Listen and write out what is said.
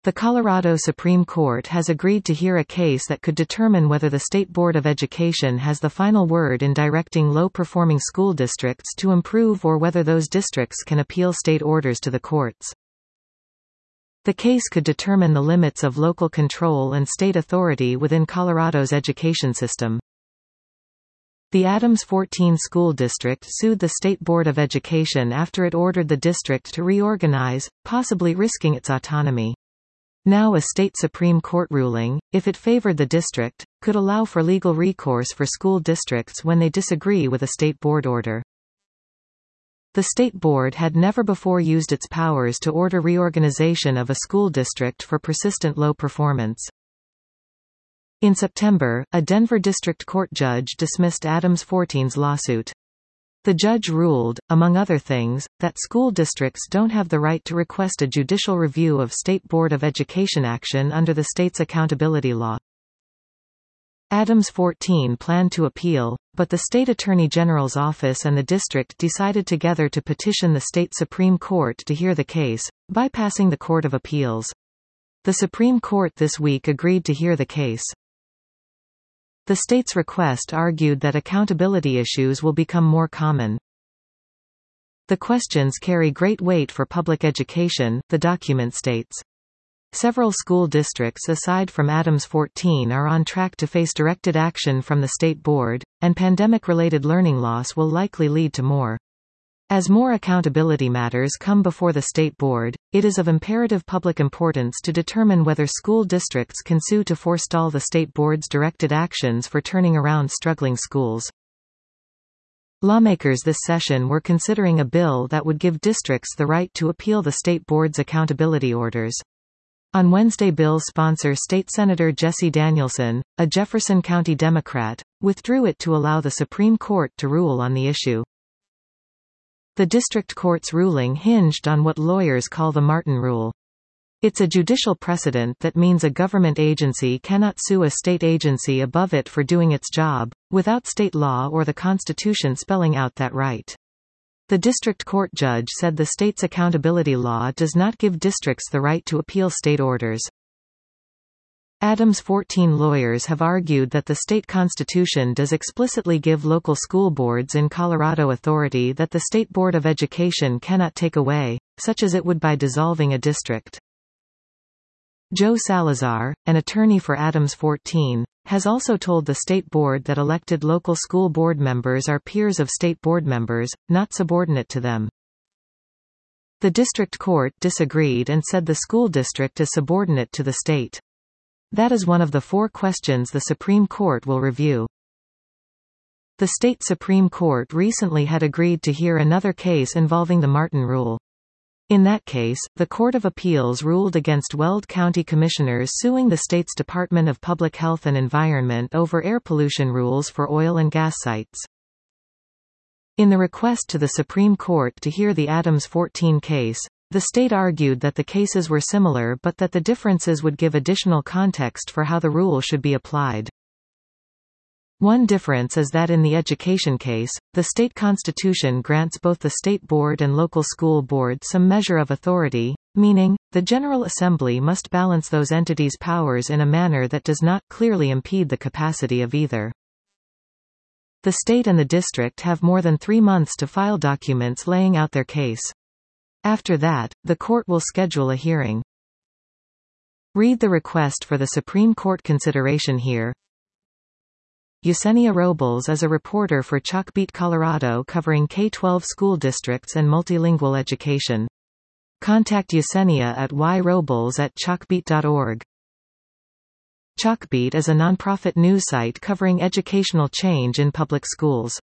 The Colorado Supreme Court has agreed to hear a case that could determine whether the State Board of Education has the final word in directing low-performing school districts to improve or whether those districts can appeal state orders to the courts. The case could determine the limits of local control and state authority within Colorado's education system. The Adams 14 School District sued the State Board of Education after it ordered the district to reorganize, possibly risking its autonomy. Now a state Supreme Court ruling, if it favored the district, could allow for legal recourse for school districts when they disagree with a state board order. The state board had never before used its powers to order reorganization of a school district for persistent low performance. In September, a Denver District Court judge dismissed Adams 14's lawsuit. The judge ruled, among other things, that school districts don't have the right to request a judicial review of State Board of Education action under the state's accountability law. Adams 14 planned to appeal, but the state attorney general's office and the district decided together to petition the state Supreme Court to hear the case, bypassing the Court of Appeals. The Supreme Court this week agreed to hear the case. The state's request argued that accountability issues will become more common. The questions carry great weight for public education, the document states. Several school districts aside from Adams 14 are on track to face directed action from the state board, and pandemic-related learning loss will likely lead to more. As more accountability matters come before the state board, it is of imperative public importance to determine whether school districts can sue to forestall the state board's directed actions for turning around struggling schools. Lawmakers this session were considering a bill that would give districts the right to appeal the state board's accountability orders. On Wednesday, bill sponsor State Senator Jesse Danielson, a Jefferson County Democrat, withdrew it to allow the Supreme Court to rule on the issue. The district court's ruling hinged on what lawyers call the Martin Rule. It's a judicial precedent that means a government agency cannot sue a state agency above it for doing its job, without state law or the Constitution spelling out that right. The district court judge said the state's accountability law does not give districts the right to appeal state orders. Adams 14 lawyers have argued that the state constitution does explicitly give local school boards in Colorado authority that the State Board of Education cannot take away, such as it would by dissolving a district. Joe Salazar, an attorney for Adams 14, has also told the state board that elected local school board members are peers of state board members, not subordinate to them. The district court disagreed and said the school district is subordinate to the state. That is one of the 4 questions the Supreme Court will review. The state Supreme Court recently had agreed to hear another case involving the Martin Rule. In that case, the Court of Appeals ruled against Weld County commissioners suing the state's Department of Public Health and Environment over air pollution rules for oil and gas sites. In the request to the Supreme Court to hear the Adams 14 case, the state argued that the cases were similar but that the differences would give additional context for how the rule should be applied. One difference is that in the education case, the state constitution grants both the state board and local school board some measure of authority, meaning, the General Assembly must balance those entities' powers in a manner that does not clearly impede the capacity of either. The state and the district have more than 3 months to file documents laying out their case. After that, the court will schedule a hearing. Read the request for the Supreme Court consideration here. Yesenia Robles is a reporter for Chalkbeat Colorado covering K-12 school districts and multilingual education. Contact Yesenia at yrobles@chalkbeat.org. Chalkbeat is a nonprofit news site covering educational change in public schools.